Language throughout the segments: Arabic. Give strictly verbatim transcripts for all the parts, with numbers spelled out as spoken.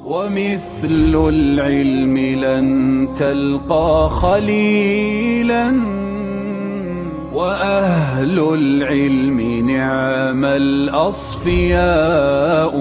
ومثل العلم لن تلقى خليلا وأهل العلم نعم الأصفياء.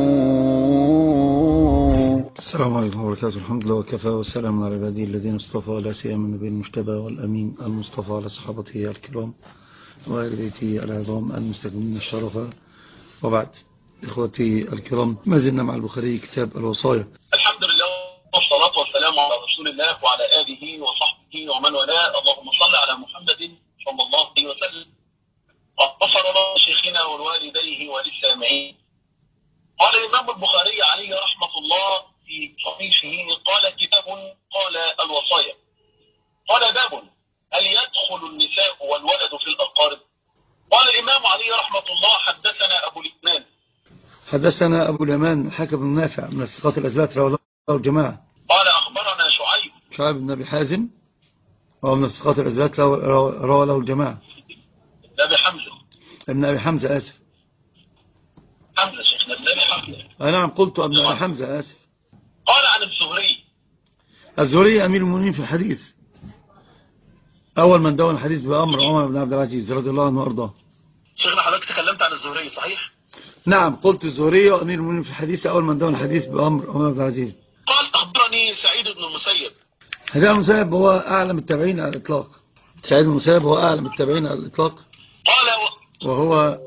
السلام عليكم ورحمة الله الحمد لله وكفى والسلام على عباده الذين اصطفى لا سيما النبي المجتبى والأمين المصطفى على صحابته الكرام وآل بيته العظام المستكملين الشرفة. وبعد، إخوتي الكرام، ما زلنا مع البخاري كتاب الوصايا. الحمد لله والصلاة والسلام على رسول الله وعلى آله وصحبه ومن والاه. اللهم صل على محمد صلى الله عليه وسلم. غفر الله شيخنا ووالديه وللسامعين. قال الإمام البخاري عليه رحمة الله في صحيحه: قال كتاب قال الوصايا. قال باب: هل يدخل النساء والولد في الأقارب؟ قال الإمام عليه رحمة الله: حدثنا أبو اليمان حدثنا أبو اليمان حكم بن نافع من الثقات الأثبات رواه الجماعة. قال أخبرنا شعيب شعيب بن أبي حازم وهو من الثقات الأثبات رواه له الجماعة. ابن حمزة ابن أبي حمزة آسف حمزة شيخنا ابن أبي حمزة. نعم، قلت ابن أبي حمزة آسف. قال عن الزهري. الزهري أمير المؤمنين في الحديث، أول من دون الحديث بأمر عمر بن عبد العزيز رضي الله عنه وأرضاه. شيخنا حضرتك تكلمت عن الزهري صحيح؟ نعم، قلت الزهري أمير المؤمنين في الحديث، أول من دون الحديث بأمر عمر بن عبد العزيز. قال أخبرني سعيد بن المسيب. سعيد بن المسيب هو أعلم التابعين على الإطلاق. سعيد بن المسيب هو أعلم التابعين على الإطلاق. قال و... وهو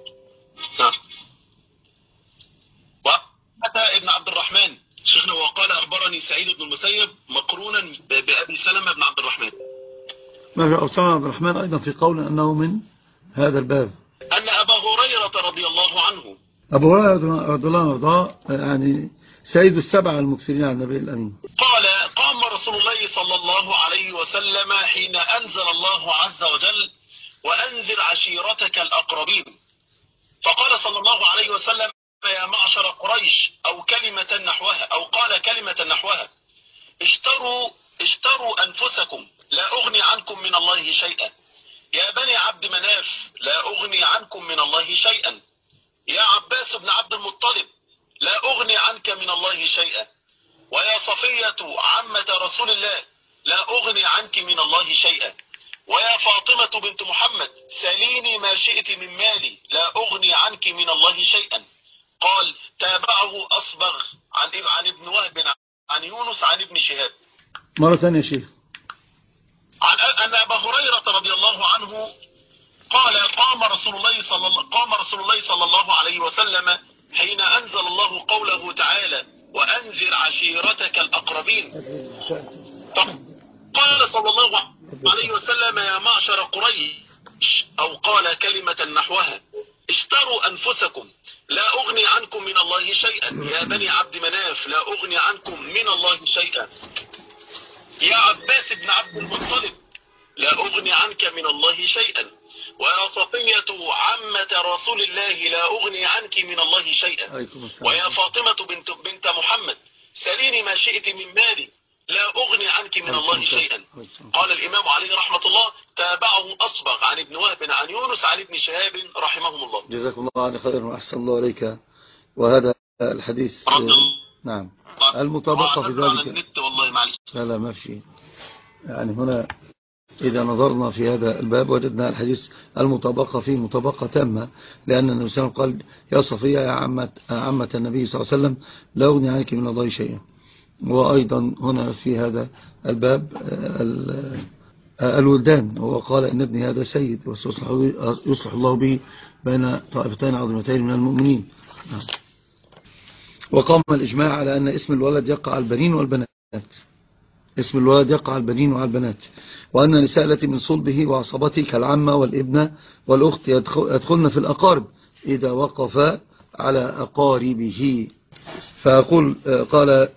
وأتى ابن عبد الرحمن شيخنا وقال أخبرني سعيد بن المسيب مقرونا بأبي سلمة بن عبد الرحمن. ما في أبو عبد الرحمن أيضا في قول أنه من هذا الباب. أن أبا هريرة رضي الله عنه أبو هريرة رضي الله عنه يعني سيد السبع المكثرين عن النبي الأمين. قال: قام رسول الله صلى الله عليه وسلم حين أنزل الله عز وجل: وأنذر عشيرتك الأقربين. فقال صلى الله عليه وسلم: يا معشر قريش، أو كلمة نحوها، أو قال كلمة نحوها: اشتروا اشتروا أنفسكم لا أغني عنكم من الله شيئا. يا بني عبد مناف لا أغني عنكم من الله شيئا. يا عباس بن عبد المطلب لا أغني عنك من الله شيئا. ويا صفية عمة رسول الله لا أغني عنك من الله شيئا. ويا فاطمة بنت محمد سليني ما شئت من مالي لا أغني عنك من الله شيئا. قال: تابعه أصبغ عن عن ابن وهب عن يونس عن ابن شهاب. مرة ثانية يا شيخ. عن أن أبا هريرة رضي الله عنه قال: قام رسول الله صلى الله قام رسول الله صلى الله عليه وسلم حين أنزل الله قوله تعالى: وأنذر عشيرتك الأقربين. قال صلى الله عليه وسلم: يا معشر قريش، أو قال كلمة نحوها: اشتروا أنفسكم لا أغني عنكم من الله شيئا. يا بني عبد مناف لا أغني عنكم من الله شيئا. يا عباس بن عبد المطلب لا أغني عنك من الله شيئا. ويا صفية عمة رسول الله لا أغني عنك من الله شيئا. ويا فاطمة بنت, بنت محمد سليني ما شئت من مالي لا أغني عنك من الله شيئا. قال الإمام عليه رحمة الله: تابعه أصبغ عن ابن وهب عن يونس عن ابن شهاب رحمهم الله. جزاكم الله عنه خير وأحسن الله عليك. وهذا الحديث نعم المطابقة في ذلك. والله معلش. لا لا ما في، يعني هنا إذا نظرنا في هذا الباب وجدنا الحديث المطابقة فيه مطابقة تامة، لأن النبي صلى الله عليه وسلم قال: يا صفية يا عمة, عمة النبي صلى الله عليه وسلم لا أغني عنك من الله شيئا. وأيضا هنا في هذا الباب الولدان، هو قال: إن ابني هذا سيد ويصلح الله به بين طائفتين عظيمتين من المؤمنين. وقام الإجماع على أن اسم الولد يقع على البنين والبنات، اسم الولد يقع على البنين وعلى البنات، وأن النساء التي من صلبه وعصبته كالعمة والابنة والأخت يدخلن في الأقارب إذا وقف على أقاربه. فأقول قال: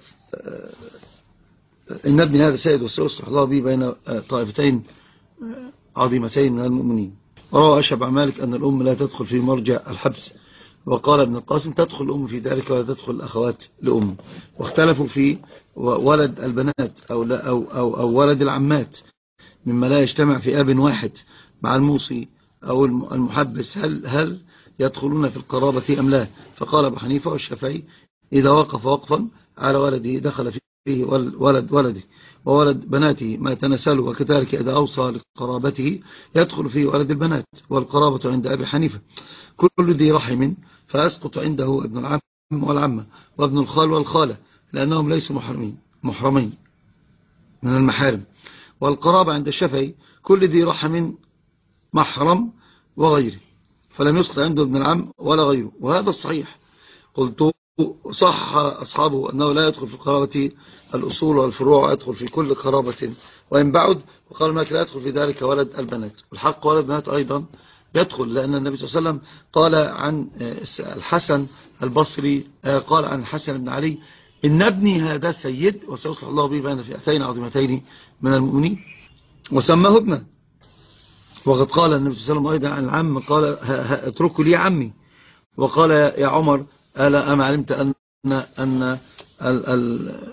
إن ابني هذا سيد وسيصلح الله به بين طائفتين عظيمتين من المؤمنين. وروى أشهب عن مالك أن الأم لا تدخل في مرجع الحبس، وقال ابن القاسم: تدخل الأم في ذلك ولا تدخل الأخوات لأم. واختلفوا في ولد البنات أو, لا أو, أو, أو ولد العمات مما لا يجتمع في أب واحد مع الموصي أو المحبس، هل, هل يدخلون في القرابة أم لا؟ فقال أبو حنيفة والشافعي: إذا وقف وقفا على ولده دخل فيه ولد ولده وولد بناته ما يتناسله، وكذلك إذا أوصى لقرابته يدخل فيه ولد البنات. والقرابة عند أبي حنيفة كل ذي رحم، فيسقط عنده ابن العم والعمة وابن الخال والخالة، لأنهم ليسوا محرمين محرمين من المحارم. والقرابة عند الشافعي كل ذي رحم محرم وغيره، فلم يسقط عنده ابن العم ولا غيره، وهذا الصحيح. قلت صح أصحابه أنه لا يدخل في قرابة الأصول والفروع، يدخل في كل قرابة وإن بعد، وقال مالك لا يدخل في ذلك ولد البنات. والحق ولد البنات أيضا يدخل، لأن النبي صلى الله عليه وسلم قال عن الحسن البصري، قال عن الحسن بن علي إن ابني هذا سيد وسيصلح الله به بين فئتين عظيمتين من المؤمنين، وسماه ابنه. وقد قال النبي صلى الله عليه وسلم أيضا عن العم، قال اتركوا لي عمي. وقال يا عمر ألا أما علمت أن أن ال ال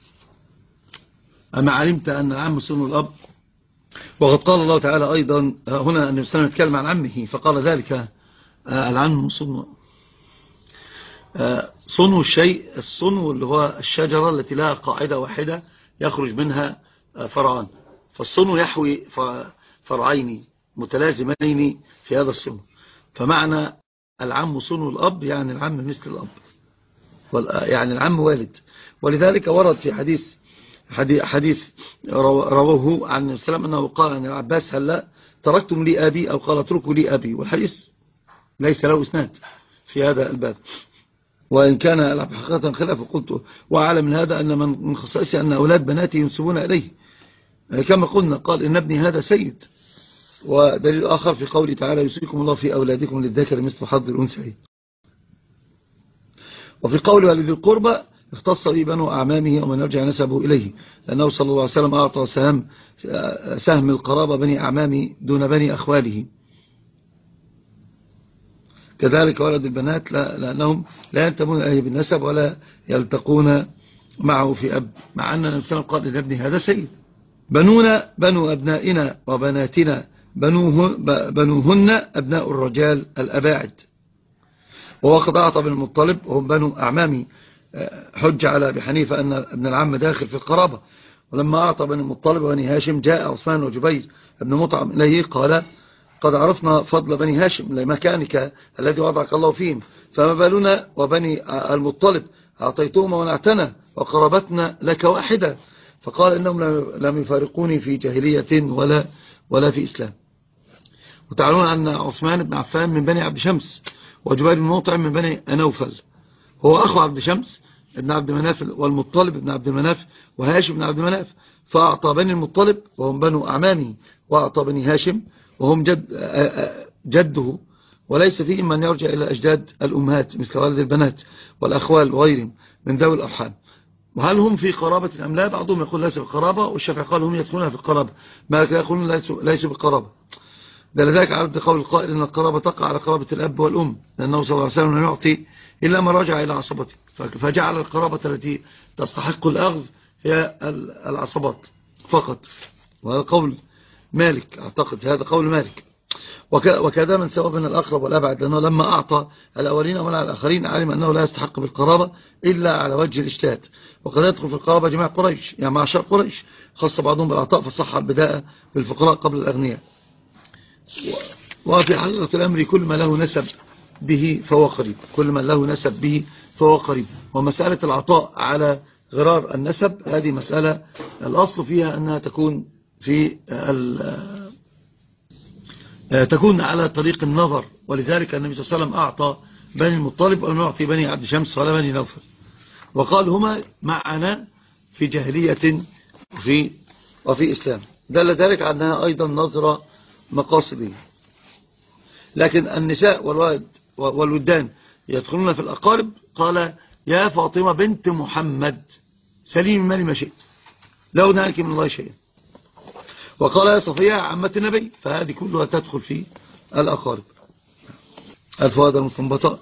أما علمت أن العم سن الأب. وقد قال الله تعالى أيضا هنا النبي صلى الله عليه وسلم يتكلم عن عمه، فقال ذلك العم صن صنو الشيء. الصنو اللي هو الشجرة التي لها قاعدة واحدة يخرج منها فرعان، فالصنو يحوي فرعين متلازمين في هذا الصنو. فمعنى العم صنو الأب يعني العم مثل الأب، يعني العم والد. ولذلك ورد في حديث حديث رواه عن السلام أنه قال عن العباس هل تركتم لي أبي، أو قال اتركوا لي أبي، والحديث ليس له إسناد في هذا الباب، وإن كان حقيقة خلافه. قلت وأعلم من هذا أن من خصائصه أن أولاد بناتي ينسبون إليه، كما قلنا قال إن ابني هذا سيد. ودليل آخر في قوله تعالى يوصيكم الله في أولادكم للذكر مثل حظ الأنثيين. وفي قوله ولذي القربى اختص به بنو أعمامه ومن يرجع نسبه إليه، لأنه صلى الله عليه وسلم أعطى سهم سهم القرابة بني أعمامه دون بني أخواله. كذلك ولد البنات لا لأنهم لا ينتمون إليه بالنسب ولا يلتقون معه في أب، مع أن النبي قال إن ابني هذا سيد. بنونا بنو أبنائنا وبناتنا بنوه بنوهن أبناء الرجال الأباعد. ووقد أعطى بن المطلب وهم بنو أعمامي حج على أبي حنيفة أن ابن العم داخل في القرابة. ولما أعطى بن المطلب وبني هاشم جاء عثمان وجبير ابن مطعم إليه قال قد عرفنا فضل بني هاشم لمكانك الذي وضعك الله فيهم، فما بالنا وبني المطلب أعطيتهم ونعتنا وقرابتنا لك واحدة. فقال إنهم لم يفارقوني في جاهلية ولا ولا في إسلام. وتعلمون أن عثمان بن عفان من بني عبد شمس، وجبير بن مطعم من بني أنوفل، هو أخو عبد شمس ابن عبد مناف، والمطلب ابن عبد مناف، وهاشم بن عبد مناف. فأعطى بني المطلب وهم بنو أعمامه، وأعطى بني هاشم وهم جد جده، وليس فيهم من يرجع إلى أجداد الأمهات مثل والد البنات والأخوال وغيرهم من ذوي الأرحام. وهل هم في قرابة أم لا؟ بعضهم يقول ليسوا بالقرابة، والشافعي قال هم يدخلونها في القرابة، مالك يقولون ليسوا, ليسوا بالقرابة. لذلك عرض قول القائل إن القرابة تقع على قرابة الأب والأم، لأنه صلى الله عليه وسلم لم يعطي إلا ما رجع إلى عصبته، فجعل القرابة التي تستحق الأخذ هي العصبات فقط. وهذا قول مالك، أعتقد هذا قول مالك. وكذا من سوى بين الأقرب والأبعد، لأنه لما أعطى الأولين ومنع الآخرين علم أنه لا يستحق بالقرابة إلا على وجه الاجتهاد. وقد يدخل في القرابة جماع قريش، يعني معشر قريش، خاص بعضهم بالعطاء، فصح البداءة بالفقراء قبل الأغنياء. وفي حقيقة الأمر كل ما له نسب به فهو قريب، كل ما له نسب به فهو قريب. ومسألة العطاء على غرار النسب هذه مسألة الأصل فيها أنها تكون في تكون على طريق النظر. ولذلك النبي صلى الله عليه وسلم أعطى بني المطلب ولم يعطي بني عبد شمس ولا بني نوفل، وقال هما معنا في جاهلية وفي, وفي إسلام. دل ذلك عنها أيضا نظرة مقاصدية. لكن النساء والولد والودان يدخلون في الأقارب. قال يا فاطمة بنت محمد سليم من مالي ما شئت لا أغني عنك من الله شيئا. وقال يا صفية عمة النبي، فهذه كلها تدخل في الأقارب. الفوائد المستنبطة: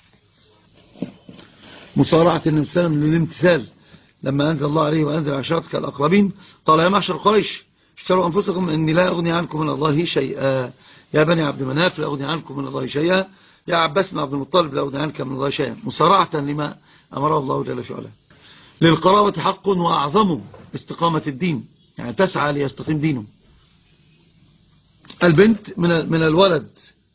مصارعة النبي صلى الله عليه وسلم للامتثال لما أنزل الله عليه وأنزل عشيرتك الأقربين. قال يا معشر قريش اشتروا أنفسكم إني لا أغني عنكم من الله شيئا. يا بني عبد مناف لا أغني عنكم من الله شيئا. يا عباس بن عبد المطلب لا أغني عنك من الله شيئا، مصارعة لما أمره الله جل وعلا. للقرابة حق وأعظمه استقامة الدين، يعني تسعى ليستقيم دينه. البنت من من الولد،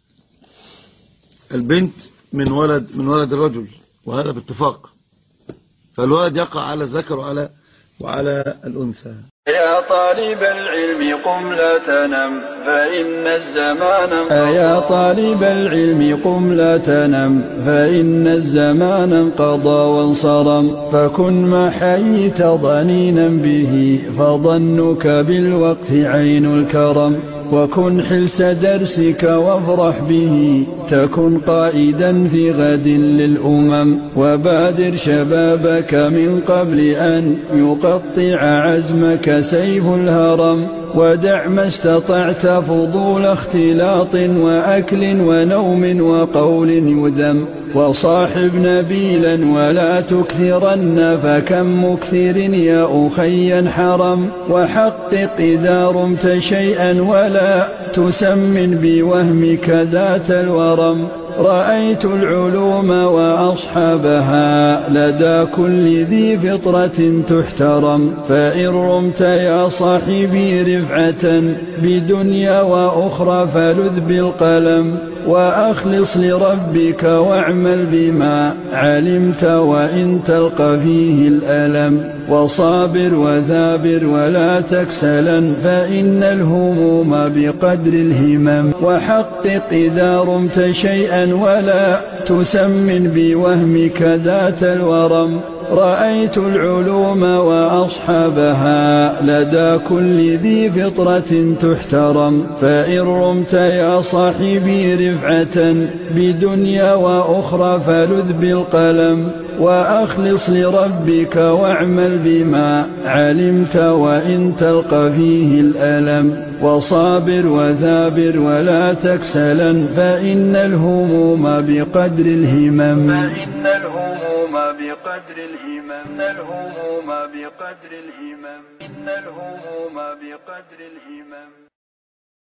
البنت من ولد من ولد الرجل، وهذا باتفاق، فالولد يقع على الذكر وعلى وعلى الأنثى. يا طالب العلم قم لا تنم فإن الزمان انقضى. يا طالب العلم قم لا تنم فإن الزمان انقضى وانصرم. فكن ما حييت ضنينا به فظنك بالوقت عين الكرم. وكن حلس درسك وافرح به تكن قائدا في غد للأمم. وبادر شبابك من قبل أن يقطع عزمك سيف الهرم. ودع ما استطعت فضول اختلاط وأكل ونوم وقول يذم. وصاحب نبيلا ولا تكثرن فكم مكثر يا أخي حرم. وحقق إذا رمت شيئا ولا تسمن بوهمك ذات الورم. رأيت العلوم وأصحابها لدى كل ذي فطرة تحترم. فإن رمت يا صاحبي رفعة بدنيا وأخرى فلذ بالقلم. وأخلص لربك واعمل بما علمت وإن تلقى فيه الألم. وصابر وثابر ولا تكسلا فإن الهموم بقدر الهمم. وحقق إذا رمت شيئا ولا تسمن بوهمك ذات الورم. رأيت العلوم وأصحابها لدى كل ذي فطرة تحترم. فإن رمت يا صاحبي رفعة بدنيا وأخرى فلذ بالقلم. وأخلص لربك واعمل بما علمت وإن تلقى فيه الألم. وصابر وثابر ولا تكسلا فإن الهموم بقدر الهمم. فإن الهموم بقدر الهمم. الهموم بقدر الهمم. إن الهموم بقدر الهمم.